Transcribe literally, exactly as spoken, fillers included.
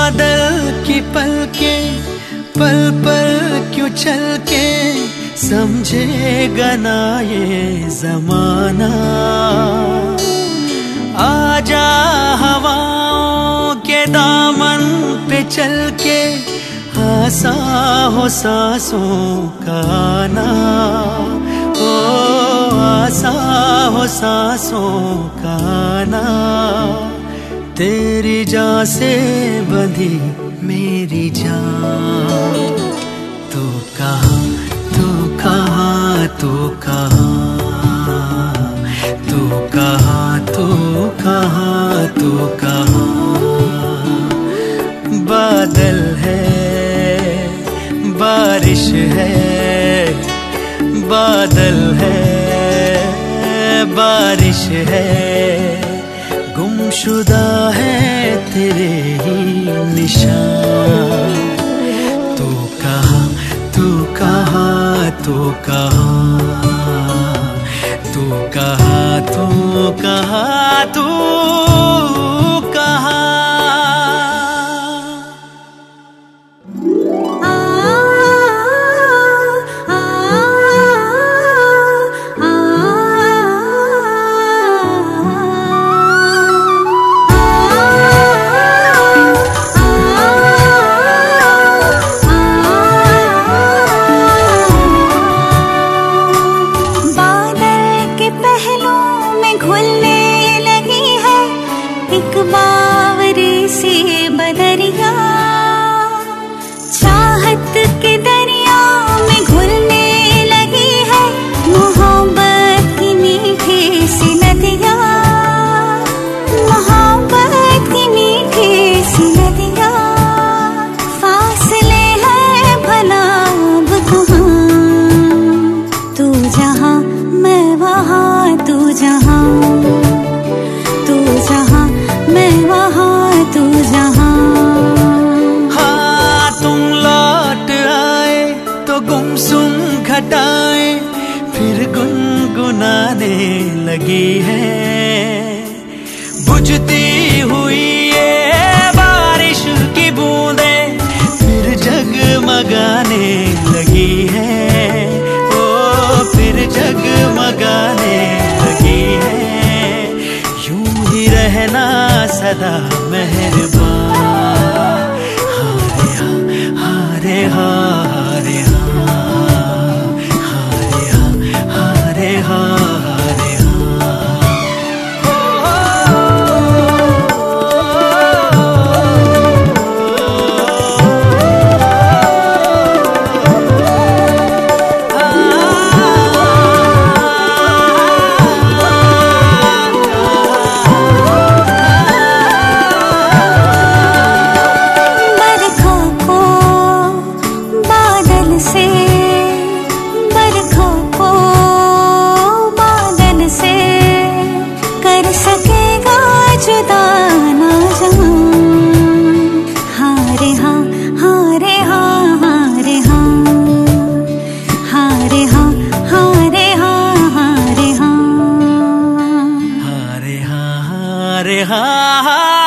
बादल की पलके पल पल क्यों चल के समझेगा ना ये जमाना। आजा हवाओं के दामन पे चल के आसा हो सांसों का आना। ओ आसा हो सांसों का आना। तेरी जान से बंधी मेरी जान, तू कहाँ तू कहाँ तू कहाँ तू कहाँ तू कहाँ तू कहाँ। बादल है बारिश है, बादल है बारिश है, गुमशुदा है तेरे ही निशान। तू कहाँ तू कहाँ तू कहाँ तू कहाँ तू कहाँ तू कहाँ। बावरी सी बदरिया चाहत के दरिया में घुलने लगी है, मोहब्बत की मीठी सी नदिया, मोहब्बत की मीठी सी नदिया। फासले है भला अब कहाँ, तू जहाँ मैं वहाँ, तू जहाँ तू जहाँ मैं वहाँ, तू जहाँ। हाँ तुम लौट आए तो गुमसुम घटाए फिर गुनगुनाने लगी है। बुझती हुई ये बारिश की बूंदें फिर जगमगाने लगी है। ओ फिर जगमगाने लगी है। यूं ही रहना सदा मेहरबान। हारे हाँ हारे हाँ हारे हाँ हारे हाँ हारे हाँ हारे हाँ हाँ